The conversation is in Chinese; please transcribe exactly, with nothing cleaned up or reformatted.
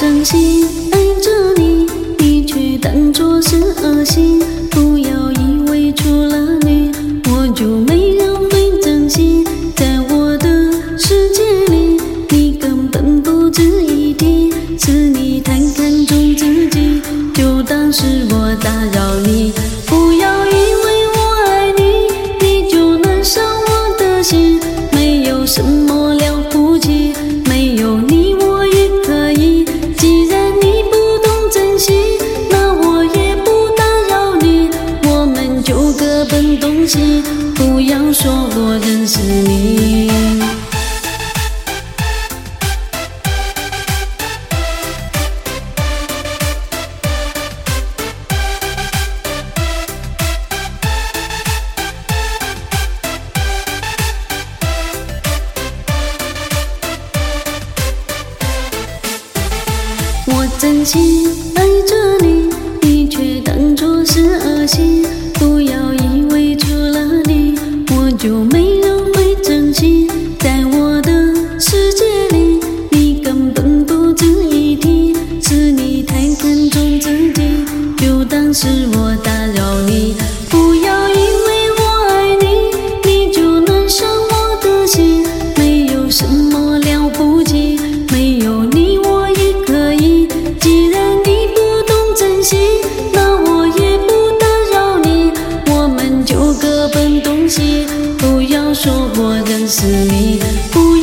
真心爱着你，你却当作是恶心。不要以为除了你，我就没人会珍惜。在我的世界里，你根本不值一提。是你太看重自己，就当是我打扰你。不要以为我爱你，你就能伤我的心。没有什么了不起，没有你我也可以。既然你不懂珍惜，那我也不打扰你。我们就各奔东西，不要说我认识你。我真心爱着你，你却当作是恶心。不要以为除了你，我就没人会珍惜。在我的世界里，你根本不值一提。是你太看重自己，就当是我打扰你。不要以为我爱你，你就能伤我的心。没有什么了不起，没有你我也可以。既然你不懂珍惜，那我也不打扰你。我们就各奔东西，不要说我认识你。不